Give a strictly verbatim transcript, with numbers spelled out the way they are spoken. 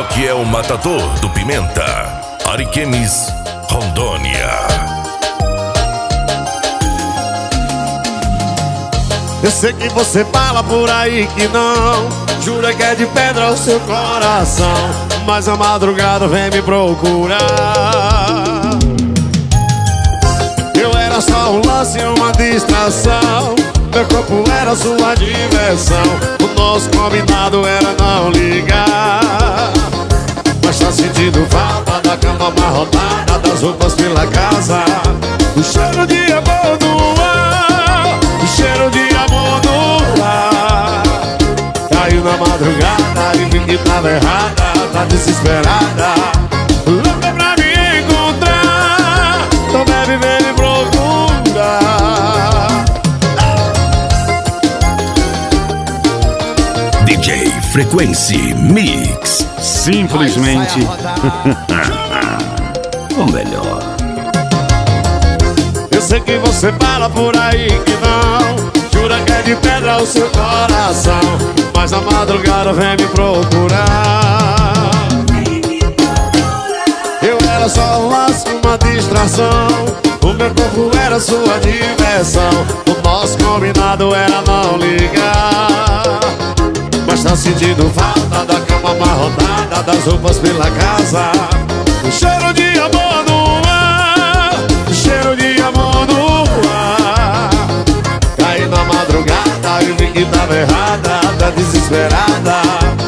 Rock é o matador do Pimenta. Ariquemes, Rondônia. Eu sei que você fala por aí que não, jura que é de pedra o seu coração, mas a madrugada vem me procurar. Eu era só um lance, uma distração, meu corpo era sua diversão. O nosso combinado era não ligar, mas tá sentindo falta da cama amarrotada, das roupas pela casa, o cheiro de amor no ar, o cheiro de amor no ar. Caiu na madrugada e vi que tava errada, tá desesperada, louca pra me encontrar, então deve ver me procurar. D J Frequency Mix. Simplesmente o melhor. Eu sei que você fala por aí que não, jura que é de pedra o seu coração, mas a madrugada vem me procurar. Eu era só um laço, uma distração, o meu corpo era sua diversão, o nosso combinado era não ligar, mas tá sentindo falta da cama amarrotada, das roupas pela casa, o cheiro de amor no ar, o cheiro de amor no ar. Caí na madrugada e vi que tava errada, tá desesperada,